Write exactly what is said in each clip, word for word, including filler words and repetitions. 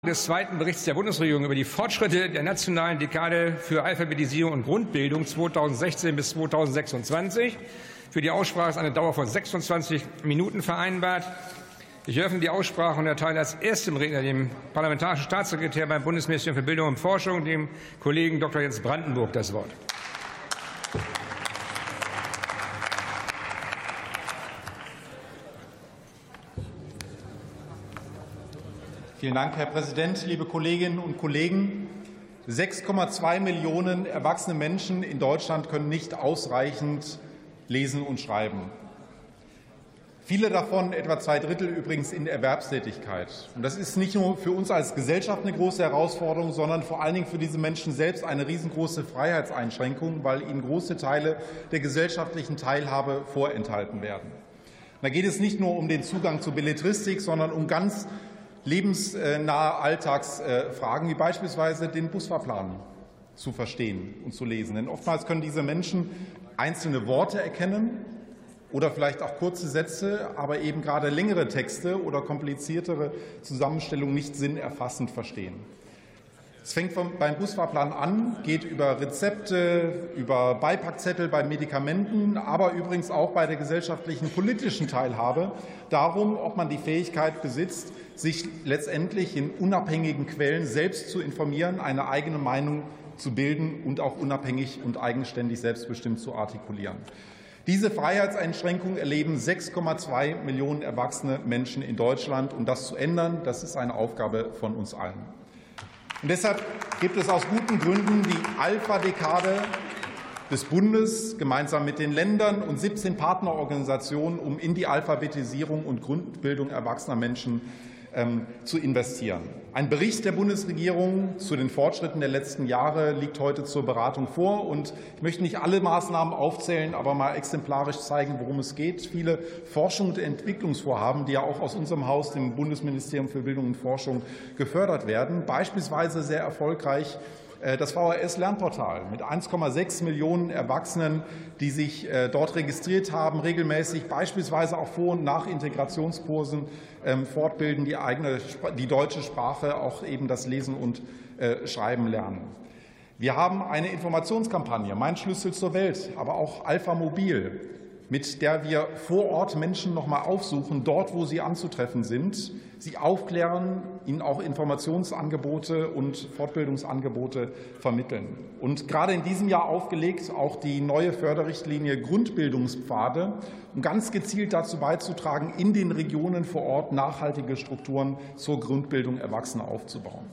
Des zweiten Berichts der Bundesregierung über die Fortschritte der nationalen Dekade für Alphabetisierung und Grundbildung zweitausendsechzehn bis zweitausendsechsundzwanzig. Für die Aussprache ist eine Dauer von sechsundzwanzig Minuten vereinbart. Ich eröffne die Aussprache und erteile als erstem Redner dem parlamentarischen Staatssekretär beim Bundesministerium für Bildung und Forschung, dem Kollegen Doktor Jens Brandenburg, das Wort. Vielen Dank, Herr Präsident, liebe Kolleginnen und Kollegen! sechs Komma zwei Millionen erwachsene Menschen in Deutschland können nicht ausreichend lesen und schreiben. Viele davon, etwa zwei Drittel, übrigens in Erwerbstätigkeit. Und das ist nicht nur für uns als Gesellschaft eine große Herausforderung, sondern vor allen Dingen für diese Menschen selbst eine riesengroße Freiheitseinschränkung, weil ihnen große Teile der gesellschaftlichen Teilhabe vorenthalten werden. Da geht es nicht nur um den Zugang zur Belletristik, sondern um ganz lebensnahe Alltagsfragen, wie beispielsweise den Busfahrplan zu verstehen und zu lesen. Denn oftmals können diese Menschen einzelne Worte erkennen oder vielleicht auch kurze Sätze, aber eben gerade längere Texte oder kompliziertere Zusammenstellungen nicht sinnerfassend verstehen. Es fängt beim Busfahrplan an, geht über Rezepte, über Beipackzettel bei Medikamenten, aber übrigens auch bei der gesellschaftlichen politischen Teilhabe darum, ob man die Fähigkeit besitzt, sich letztendlich in unabhängigen Quellen selbst zu informieren, eine eigene Meinung zu bilden und auch unabhängig und eigenständig selbstbestimmt zu artikulieren. Diese Freiheitseinschränkung erleben sechs Komma zwei Millionen erwachsene Menschen in Deutschland. Und das zu ändern, das ist eine Aufgabe von uns allen. Und deshalb gibt es aus guten Gründen die Alpha-Dekade des Bundes gemeinsam mit den Ländern und siebzehn Partnerorganisationen, um in die Alphabetisierung und Grundbildung erwachsener Menschen ähm, zu investieren. Ein Bericht der Bundesregierung zu den Fortschritten der letzten Jahre liegt heute zur Beratung vor. Und ich möchte nicht alle Maßnahmen aufzählen, aber mal exemplarisch zeigen, worum es geht. Viele Forschung und Entwicklungsvorhaben, die ja auch aus unserem Haus, dem Bundesministerium für Bildung und Forschung, gefördert werden. Beispielsweise sehr erfolgreich das V H S-Lernportal mit eins Komma sechs Millionen Erwachsenen, die sich dort registriert haben, regelmäßig beispielsweise auch Vor- und Nachintegrationskursen fortbilden, die eigene, die deutsche Sprache, auch eben das Lesen und Schreiben lernen. Wir haben eine Informationskampagne, Mein Schlüssel zur Welt, aber auch Alpha Mobil, mit der wir vor Ort Menschen noch mal aufsuchen, dort, wo sie anzutreffen sind, sie aufklären, ihnen auch Informationsangebote und Fortbildungsangebote vermitteln. Und gerade in diesem Jahr aufgelegt auch die neue Förderrichtlinie Grundbildungspfade, um ganz gezielt dazu beizutragen, in den Regionen vor Ort nachhaltige Strukturen zur Grundbildung Erwachsener aufzubauen.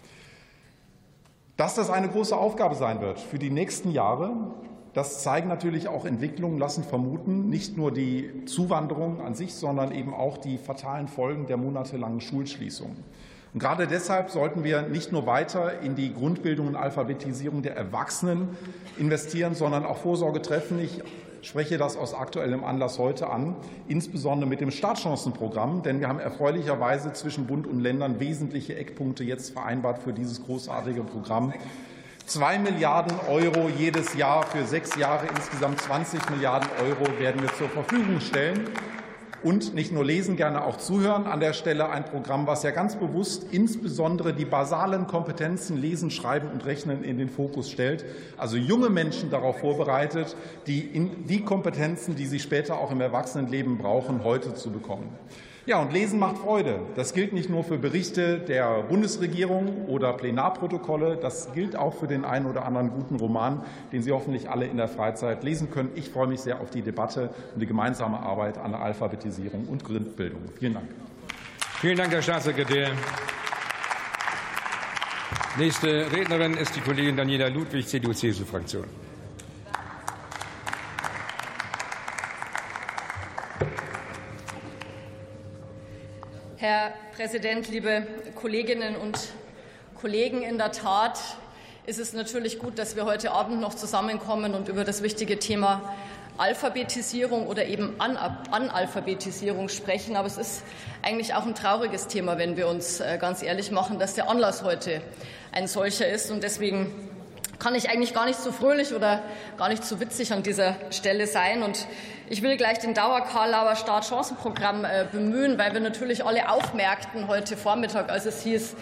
Dass das eine große Aufgabe sein wird für die nächsten Jahre, das zeigen natürlich auch Entwicklungen, lassen vermuten, nicht nur die Zuwanderung an sich, sondern eben auch die fatalen Folgen der monatelangen Schulschließung. Und gerade deshalb sollten wir nicht nur weiter in die Grundbildung und Alphabetisierung der Erwachsenen investieren, sondern auch Vorsorge treffen. Ich spreche das aus aktuellem Anlass heute an, insbesondere mit dem Startchancenprogramm, denn wir haben erfreulicherweise zwischen Bund und Ländern wesentliche Eckpunkte jetzt vereinbart für dieses großartige Programm. Zwei Milliarden Euro jedes Jahr für sechs Jahre, insgesamt zwanzig Milliarden Euro werden wir zur Verfügung stellen. Und nicht nur lesen, gerne auch zuhören. An der Stelle ein Programm, was ja ganz bewusst insbesondere die basalen Kompetenzen Lesen, Schreiben und Rechnen in den Fokus stellt. Also junge Menschen darauf vorbereitet, die, in die Kompetenzen, die sie später auch im Erwachsenenleben brauchen, heute zu bekommen. Ja, und Lesen macht Freude. Das gilt nicht nur für Berichte der Bundesregierung oder Plenarprotokolle. Das gilt auch für den einen oder anderen guten Roman, den Sie hoffentlich alle in der Freizeit lesen können. Ich freue mich sehr auf die Debatte und die gemeinsame Arbeit an der Alphabetisierung und Grundbildung. Vielen Dank. Vielen Dank, Herr Staatssekretär. Nächste Rednerin ist die Kollegin Daniela Ludwig, C D U-C S U-Fraktion. Herr Präsident, liebe Kolleginnen und Kollegen! In der Tat ist es natürlich gut, dass wir heute Abend noch zusammenkommen und über das wichtige Thema Alphabetisierung oder eben Analphabetisierung sprechen. Aber es ist eigentlich auch ein trauriges Thema, wenn wir uns ganz ehrlich machen, dass der Anlass heute ein solcher ist. Und deswegen kann ich eigentlich gar nicht so fröhlich oder gar nicht so witzig an dieser Stelle sein. Und ich will gleich den Dauer-Karlauer Startchancenprogramm bemühen, weil wir natürlich alle aufmerkten heute Vormittag, als es hieß,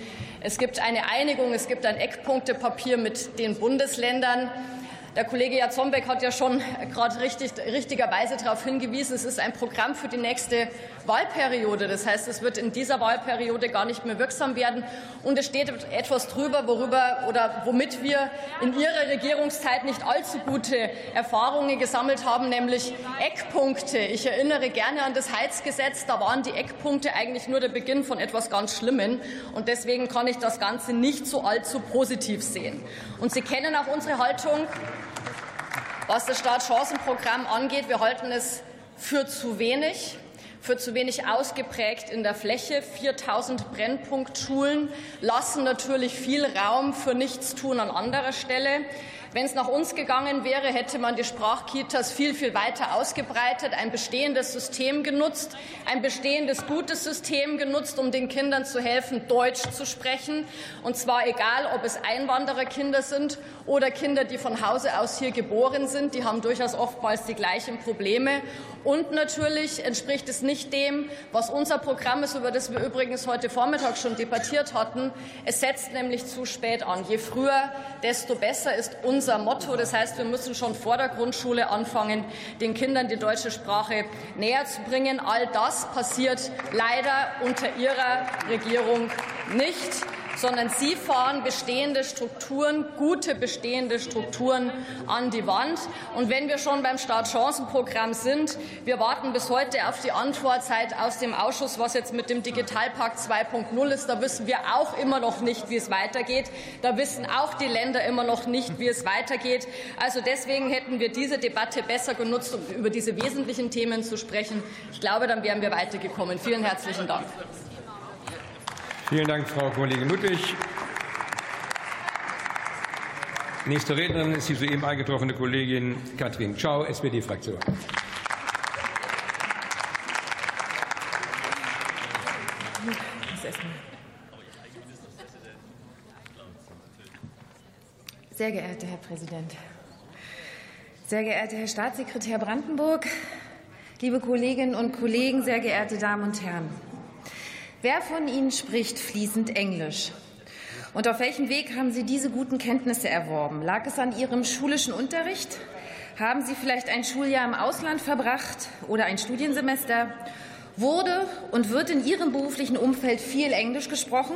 Es gibt eine Einigung, es gibt ein Eckpunktepapier mit den Bundesländern. Der Kollege Jarzembek hat ja schon gerade richtig, richtigerweise darauf hingewiesen, es ist ein Programm für die nächste Wahlperiode. Das heißt, es wird in dieser Wahlperiode gar nicht mehr wirksam werden. Und es steht etwas drüber, worüber oder womit wir in Ihrer Regierungszeit nicht allzu gute Erfahrungen gesammelt haben, nämlich Eckpunkte. Ich erinnere gerne an das Heizgesetz. Da waren die Eckpunkte eigentlich nur der Beginn von etwas ganz Schlimmem. Und deswegen kann ich das Ganze nicht so allzu positiv sehen. Und Sie kennen auch unsere Haltung, was das Startchancenprogramm angeht. Wir halten es für zu wenig. Für zu wenig ausgeprägt in der Fläche. viertausend Brennpunktschulen lassen natürlich viel Raum für Nichtstun an anderer Stelle. Wenn es nach uns gegangen wäre, hätte man die Sprachkitas viel, viel weiter ausgebreitet, ein bestehendes System genutzt, ein bestehendes gutes System genutzt, um den Kindern zu helfen, Deutsch zu sprechen. Und zwar egal, ob es Einwandererkinder sind oder Kinder, die von Hause aus hier geboren sind. Die haben durchaus oftmals die gleichen Probleme. Und natürlich entspricht es nicht dem, was unser Programm ist, über das wir übrigens heute Vormittag schon debattiert hatten. Es setzt nämlich zu spät an. Je früher, desto besser ist unser Motto. Das heißt, wir müssen schon vor der Grundschule anfangen, den Kindern die deutsche Sprache näher zu bringen. All das passiert leider unter Ihrer Regierung nicht, sondern Sie fahren bestehende Strukturen, gute bestehende Strukturen an die Wand. Und wenn wir schon beim Startchancenprogramm sind, wir warten bis heute auf die Antwortzeit aus dem Ausschuss, was jetzt mit dem Digitalpakt zwei Punkt null ist. Da wissen wir auch immer noch nicht, wie es weitergeht. Da wissen auch die Länder immer noch nicht, wie es weitergeht. Also deswegen hätten wir diese Debatte besser genutzt, um über diese wesentlichen Themen zu sprechen. Ich glaube, dann wären wir weitergekommen. Vielen herzlichen Dank. Vielen Dank, Frau Kollegin Ludwig. Nächste Rednerin ist die soeben eingetroffene Kollegin Katrin Tschau, S P D-Fraktion. Sehr geehrter Herr Präsident, sehr geehrter Herr Staatssekretär Brandenburg, liebe Kolleginnen und Kollegen, sehr geehrte Damen und Herren! Wer von Ihnen spricht fließend Englisch? Und auf welchem Weg haben Sie diese guten Kenntnisse erworben? Lag es an Ihrem schulischen Unterricht? Haben Sie vielleicht ein Schuljahr im Ausland verbracht oder ein Studiensemester? Wurde und wird in Ihrem beruflichen Umfeld viel Englisch gesprochen?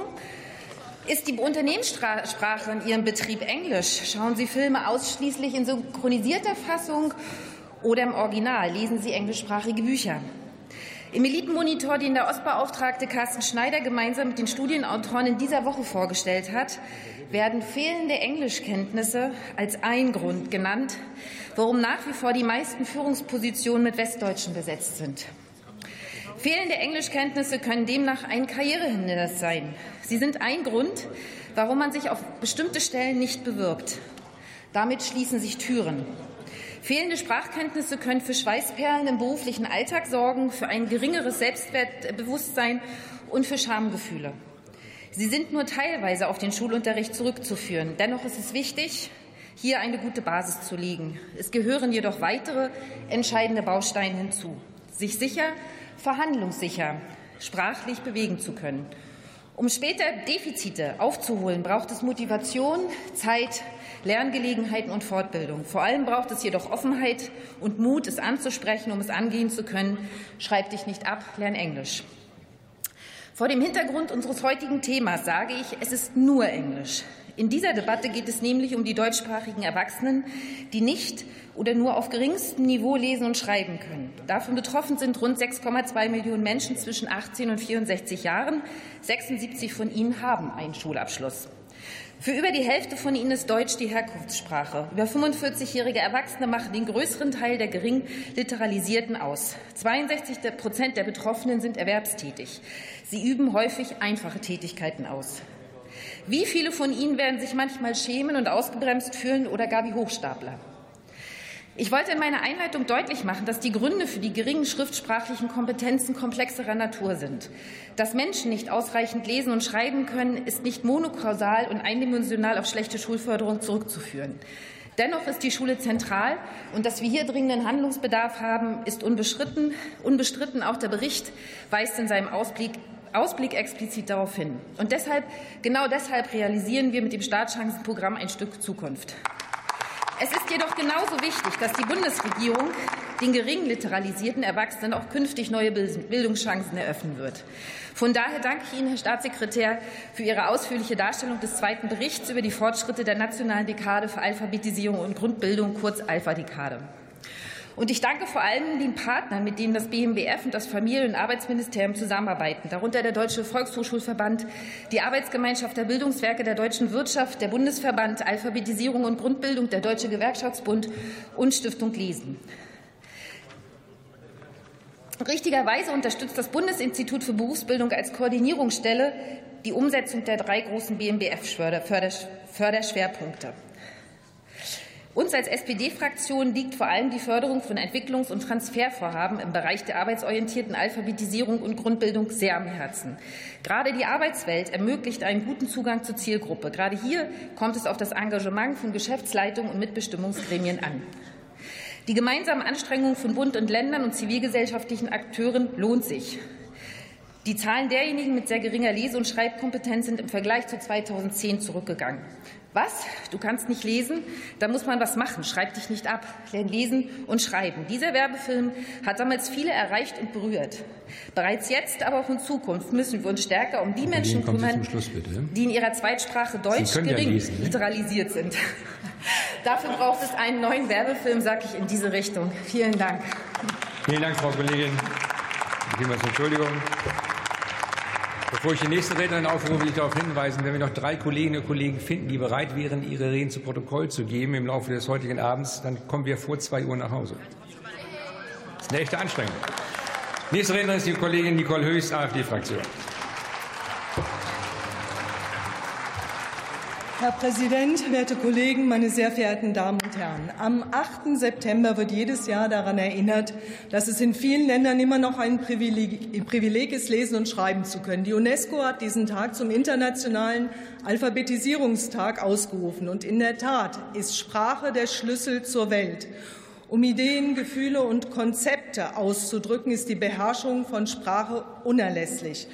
Ist die Unternehmenssprache in Ihrem Betrieb Englisch? Schauen Sie Filme ausschließlich in synchronisierter Fassung oder im Original? Lesen Sie englischsprachige Bücher? Im Elitenmonitor, den der Ostbeauftragte Carsten Schneider gemeinsam mit den Studienautoren in dieser Woche vorgestellt hat, werden fehlende Englischkenntnisse als ein Grund genannt, warum nach wie vor die meisten Führungspositionen mit Westdeutschen besetzt sind. Fehlende Englischkenntnisse können demnach ein Karrierehindernis sein. Sie sind ein Grund, warum man sich auf bestimmte Stellen nicht bewirbt. Damit schließen sich Türen. Fehlende Sprachkenntnisse können für Schweißperlen im beruflichen Alltag sorgen, für ein geringeres Selbstwertbewusstsein und für Schamgefühle. Sie sind nur teilweise auf den Schulunterricht zurückzuführen. Dennoch ist es wichtig, hier eine gute Basis zu legen. Es gehören jedoch weitere entscheidende Bausteine hinzu. Sich sicher, verhandlungssicher, sprachlich bewegen zu können. Um später Defizite aufzuholen, braucht es Motivation, Zeit, Lerngelegenheiten und Fortbildung. Vor allem braucht es jedoch Offenheit und Mut, es anzusprechen, um es angehen zu können. Schreib dich nicht ab, lern Englisch. Vor dem Hintergrund unseres heutigen Themas sage ich, es ist nur Englisch. In dieser Debatte geht es nämlich um die deutschsprachigen Erwachsenen, die nicht oder nur auf geringstem Niveau lesen und schreiben können. Davon betroffen sind rund sechs Komma zwei Millionen Menschen zwischen achtzehn und vierundsechzig Jahren. sechsundsiebzig von ihnen haben einen Schulabschluss. Für über die Hälfte von ihnen ist Deutsch die Herkunftssprache. Über fünfundvierzigjährige Erwachsene machen den größeren Teil der gering Literalisierten aus. zweiundsechzig Prozent der Betroffenen sind erwerbstätig. Sie üben häufig einfache Tätigkeiten aus. Wie viele von ihnen werden sich manchmal schämen und ausgebremst fühlen oder gar wie Hochstapler? Ich wollte in meiner Einleitung deutlich machen, dass die Gründe für die geringen schriftsprachlichen Kompetenzen komplexerer Natur sind. Dass Menschen nicht ausreichend lesen und schreiben können, ist nicht monokausal und eindimensional auf schlechte Schulförderung zurückzuführen. Dennoch ist die Schule zentral, und dass wir hier dringenden Handlungsbedarf haben, ist unbestritten. Unbestritten. Auch der Bericht weist in seinem Ausblick Ausblick explizit darauf hin. Und deshalb, genau deshalb realisieren wir mit dem Startchancenprogramm ein Stück Zukunft. Es ist jedoch genauso wichtig, dass die Bundesregierung den gering literalisierten Erwachsenen auch künftig neue Bildungschancen eröffnen wird. Von daher danke ich Ihnen, Herr Staatssekretär, für Ihre ausführliche Darstellung des zweiten Berichts über die Fortschritte der nationalen Dekade für Alphabetisierung und Grundbildung, kurz Alpha-Dekade. Und ich danke vor allem den Partnern, mit denen das B M B F und das Familien- und Arbeitsministerium zusammenarbeiten, darunter der Deutsche Volkshochschulverband, die Arbeitsgemeinschaft der Bildungswerke der deutschen Wirtschaft, der Bundesverband Alphabetisierung und Grundbildung, der Deutsche Gewerkschaftsbund und Stiftung Lesen. Richtigerweise unterstützt das Bundesinstitut für Berufsbildung als Koordinierungsstelle die Umsetzung der drei großen B M B F-Förderschwerpunkte. Uns als S P D-Fraktion liegt vor allem die Förderung von Entwicklungs- und Transfervorhaben im Bereich der arbeitsorientierten Alphabetisierung und Grundbildung sehr am Herzen. Gerade die Arbeitswelt ermöglicht einen guten Zugang zur Zielgruppe. Gerade hier kommt es auf das Engagement von Geschäftsleitungen und Mitbestimmungsgremien an. Die gemeinsamen Anstrengungen von Bund und Ländern und zivilgesellschaftlichen Akteuren lohnt sich. Die Zahlen derjenigen mit sehr geringer Lese- und Schreibkompetenz sind im Vergleich zu zweitausendzehn zurückgegangen. Was? Du kannst nicht lesen? Da muss man was machen. Schreib dich nicht ab. Lern lesen und schreiben. Dieser Werbefilm hat damals viele erreicht und berührt. Bereits jetzt, aber auch in Zukunft müssen wir uns stärker um die Menschen kümmern, Schluss, die in ihrer Zweitsprache Deutsch gering ja lesen, ne? literalisiert sind. Dafür braucht es einen neuen Werbefilm, sage ich, in diese Richtung. Vielen Dank. Vielen Dank, Frau Kollegin. Vielmals Entschuldigung. Bevor ich die nächste Rednerin aufrufe, will ich darauf hinweisen, wenn wir noch drei Kolleginnen und Kollegen finden, die bereit wären, ihre Reden zu Protokoll zu geben im Laufe des heutigen Abends, dann kommen wir vor zwei Uhr nach Hause. Das ist eine echte Anstrengung. Nächste Rednerin ist die Kollegin Nicole Höchst, AfD-Fraktion. Herr Präsident, werte Kollegen, meine sehr verehrten Damen und Herren! Am achten September wird jedes Jahr daran erinnert, dass es in vielen Ländern immer noch ein Privileg, Privileg ist, lesen und schreiben zu können. Die UNESCO hat diesen Tag zum internationalen Alphabetisierungstag ausgerufen. Und in der Tat ist Sprache der Schlüssel zur Welt. Um Ideen, Gefühle und Konzepte auszudrücken, ist die Beherrschung von Sprache unerlässlich.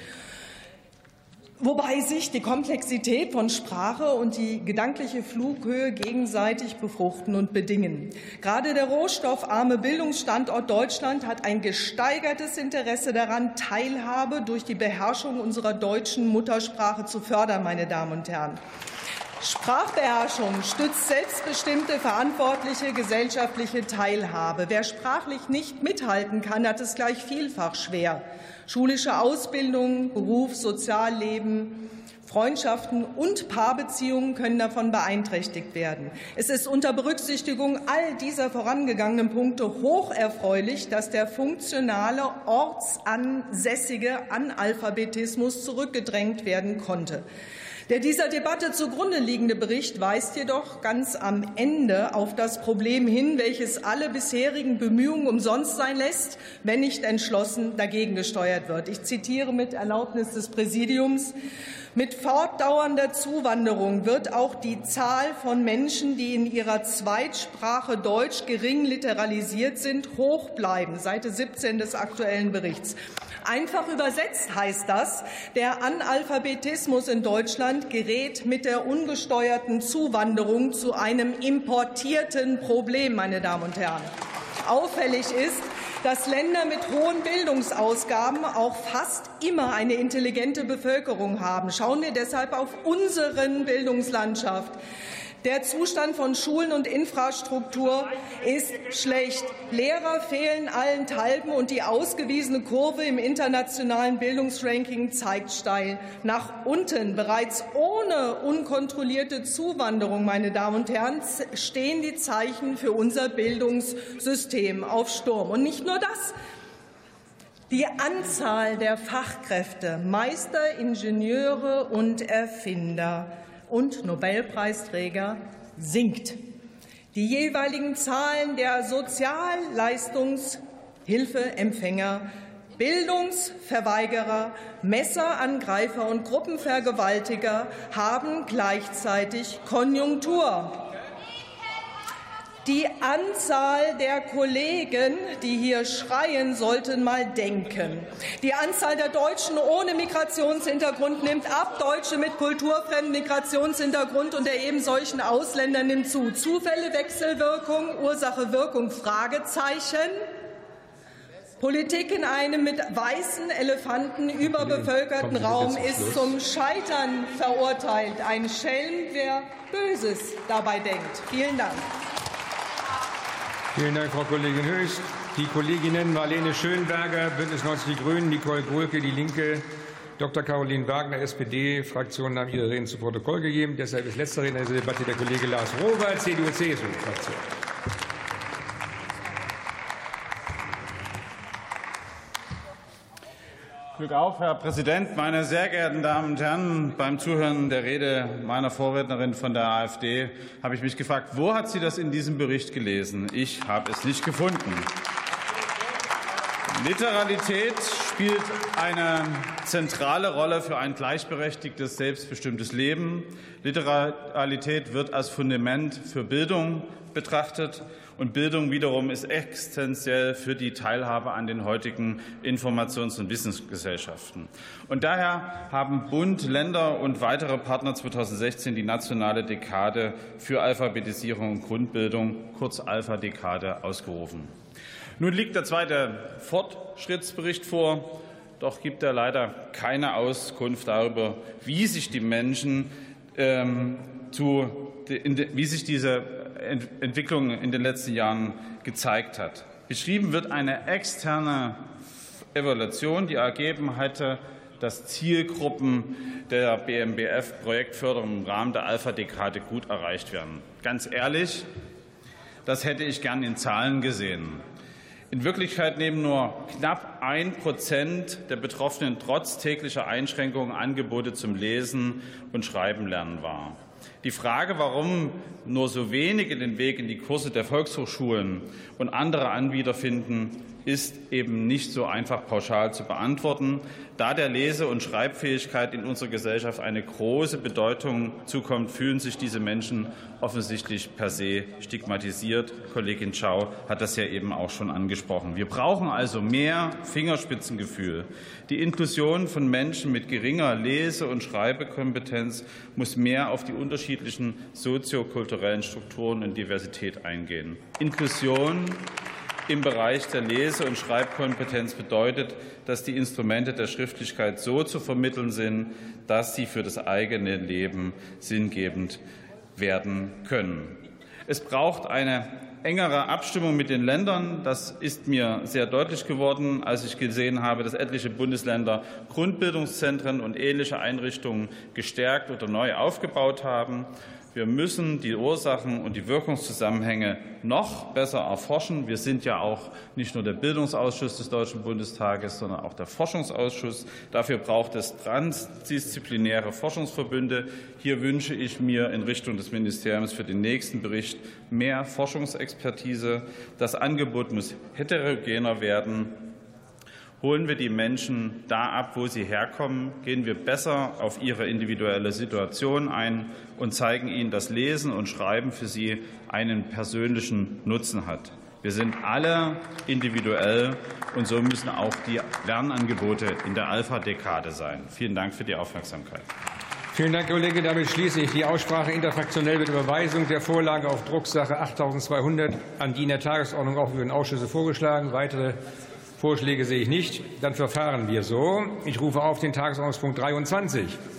Wobei sich die Komplexität von Sprache und die gedankliche Flughöhe gegenseitig befruchten und bedingen. Gerade der rohstoffarme Bildungsstandort Deutschland hat ein gesteigertes Interesse daran, Teilhabe durch die Beherrschung unserer deutschen Muttersprache zu fördern, meine Damen und Herren. Sprachbeherrschung stützt selbstbestimmte, verantwortliche gesellschaftliche Teilhabe. Wer sprachlich nicht mithalten kann, hat es gleich vielfach schwer. Schulische Ausbildung, Beruf, Sozialleben, Freundschaften und Paarbeziehungen können davon beeinträchtigt werden. Es ist unter Berücksichtigung all dieser vorangegangenen Punkte hoch erfreulich, dass der funktionale, ortsansässige Analphabetismus zurückgedrängt werden konnte. Der dieser Debatte zugrunde liegende Bericht weist jedoch ganz am Ende auf das Problem hin, welches alle bisherigen Bemühungen umsonst sein lässt, wenn nicht entschlossen dagegen gesteuert wird. Ich zitiere mit Erlaubnis des Präsidiums: Mit fortdauernder Zuwanderung wird auch die Zahl von Menschen, die in ihrer Zweitsprache Deutsch gering literalisiert sind, hoch bleiben. Seite siebzehn des aktuellen Berichts. Einfach übersetzt heißt das, der Analphabetismus in Deutschland gerät mit der ungesteuerten Zuwanderung zu einem importierten Problem, meine Damen und Herren. Auffällig ist, dass Länder mit hohen Bildungsausgaben auch fast immer eine intelligente Bevölkerung haben. Schauen wir deshalb auf unseren Bildungslandschaft. Der Zustand von Schulen und Infrastruktur ist schlecht. Lehrer fehlen allenthalben und die ausgewiesene Kurve im internationalen Bildungsranking zeigt steil nach unten. Bereits ohne unkontrollierte Zuwanderung, meine Damen und Herren, stehen die Zeichen für unser Bildungssystem auf Sturm. Und nicht nur das. Die Anzahl der Fachkräfte, Meister, Ingenieure und Erfinder und Nobelpreisträger sinkt. Die jeweiligen Zahlen der Sozialleistungshilfeempfänger, Bildungsverweigerer, Messerangreifer und Gruppenvergewaltiger haben gleichzeitig Konjunktur. Die Anzahl der Kollegen, die hier schreien, sollten mal denken. Die Anzahl der Deutschen ohne Migrationshintergrund nimmt ab. Deutsche mit kulturfremdem Migrationshintergrund und der eben solchen Ausländer nimmt zu. Zufälle, Wechselwirkung, Ursache, Wirkung, Fragezeichen. Politik in einem mit weißen Elefanten überbevölkerten Raum ist zum Scheitern verurteilt. Ein Schelm, wer Böses dabei denkt. Vielen Dank. Vielen Dank, Frau Kollegin Höchst. Die Kolleginnen Marlene Schönberger, Bündnis neunzig Die Grünen, Nicole Gohlke, Die Linke, Doktor Caroline Wagner, S P D-Fraktion, haben ihre Reden zu Protokoll gegeben. Deshalb ist letzter Redner in dieser Debatte der Kollege Lars Rohwer, C D U C S U-Fraktion. Glück auf, Herr Präsident, meine sehr geehrten Damen und Herren! Beim Zuhören der Rede meiner Vorrednerin von der AfD habe ich mich gefragt, wo hat sie das in diesem Bericht gelesen? Ich habe es nicht gefunden. Literalität spielt eine zentrale Rolle für ein gleichberechtigtes, selbstbestimmtes Leben. Literalität wird als Fundament für Bildung betrachtet. Und Bildung wiederum ist existenziell für die Teilhabe an den heutigen Informations- und Wissensgesellschaften. Und daher haben Bund, Länder und weitere Partner zweitausendsechzehn die nationale Dekade für Alphabetisierung und Grundbildung, kurz Alpha-Dekade, ausgerufen. Nun liegt der zweite Fortschrittsbericht vor, doch gibt er leider keine Auskunft darüber, wie sich die Menschen ähm, zu, wie sich diese Entwicklung in den letzten Jahren gezeigt hat. Beschrieben wird eine externe Evaluation, die ergeben hatte, dass Zielgruppen der B M B F-Projektförderung im Rahmen der Alpha-Dekade gut erreicht werden. Ganz ehrlich, das hätte ich gern in Zahlen gesehen. In Wirklichkeit nehmen nur knapp ein Prozent der Betroffenen trotz täglicher Einschränkungen Angebote zum Lesen und Schreiben lernen wahr. Die Frage, warum nur so wenige den Weg in die Kurse der Volkshochschulen und andere Anbieter finden, ist eben nicht so einfach pauschal zu beantworten, da der Lese- und Schreibfähigkeit in unserer Gesellschaft eine große Bedeutung zukommt, fühlen sich diese Menschen offensichtlich per se stigmatisiert. Kollegin Schau hat das ja eben auch schon angesprochen. Wir brauchen also mehr Fingerspitzengefühl. Die Inklusion von Menschen mit geringer Lese- und Schreibekompetenz muss mehr auf die unterschiedlichen soziokulturellen Strukturen und Diversität eingehen. Inklusion im Bereich der Lese- und Schreibkompetenz bedeutet, dass die Instrumente der Schriftlichkeit so zu vermitteln sind, dass sie für das eigene Leben sinngebend werden können. Es braucht eine engere Abstimmung mit den Ländern. Das ist mir sehr deutlich geworden, als ich gesehen habe, dass etliche Bundesländer Grundbildungszentren und ähnliche Einrichtungen gestärkt oder neu aufgebaut haben. Wir müssen die Ursachen und die Wirkungszusammenhänge noch besser erforschen. Wir sind ja auch nicht nur der Bildungsausschuss des Deutschen Bundestages, sondern auch der Forschungsausschuss. Dafür braucht es transdisziplinäre Forschungsverbünde. Hier wünsche ich mir in Richtung des Ministeriums für den nächsten Bericht mehr Forschungsexpertise. Das Angebot muss heterogener werden. Holen wir die Menschen da ab, wo sie herkommen, gehen wir besser auf ihre individuelle Situation ein und zeigen ihnen, dass Lesen und Schreiben für sie einen persönlichen Nutzen hat. Wir sind alle individuell, und so müssen auch die Lernangebote in der Alpha-Dekade sein. Vielen Dank für die Aufmerksamkeit. Vielen Dank, Herr Kollege. Damit schließe ich die Aussprache. Interfraktionell mit Überweisung der Vorlage auf Drucksache achttausendzweihundert an die in der Tagesordnung aufgeführten Ausschüsse vorgeschlagen. Weitere Vorschläge sehe ich nicht. Dann verfahren wir so. Ich rufe auf den Tagesordnungspunkt dreiundzwanzig.